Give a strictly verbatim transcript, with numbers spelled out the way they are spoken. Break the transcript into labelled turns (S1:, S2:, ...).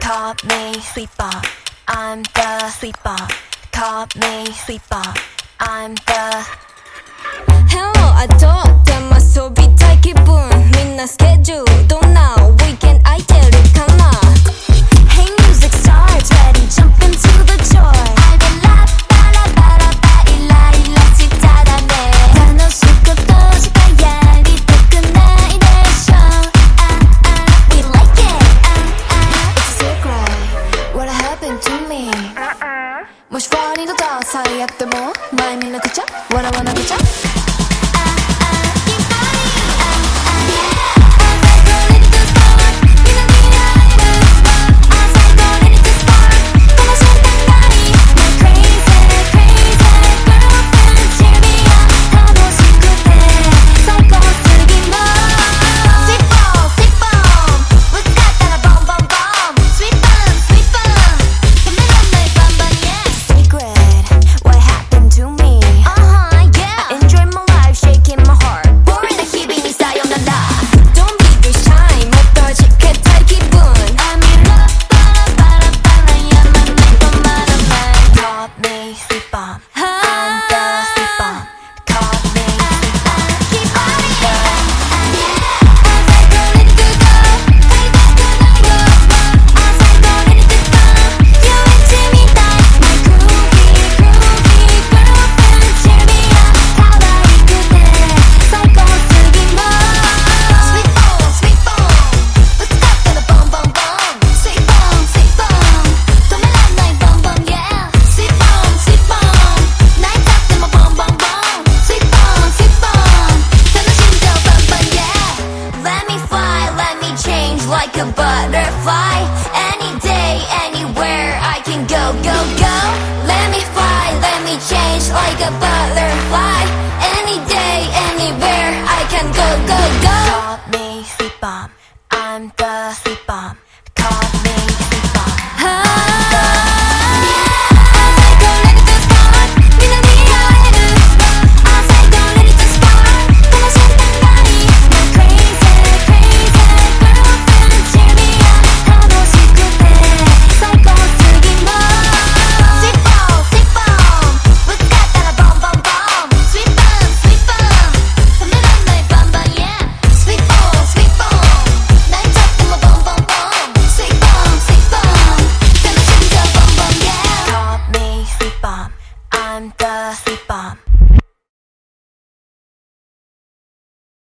S1: Call me sweet bomb. I'm the sweet bomb. Call me sweet bomb. I'm the
S2: Hello, I thought that my soul be tight 기분みんなスケジュールどんな weekend 空いてるかな
S1: Hey music starts ready jump into the joy I will la ba la ba la ba ila ilaしただね楽しいことしかやりたくないでしょ Ah ah we like it Ah ah It's a secret What happened to me もしファーにとった最悪でも前見なくちゃ笑わなくちゃLike a butterfly Any day, anywhere I can go, go, go Let me fly, let me change like a butterfly Any day, anywhere I can go, go, go Call me sweet bomb I'm the sweet bomb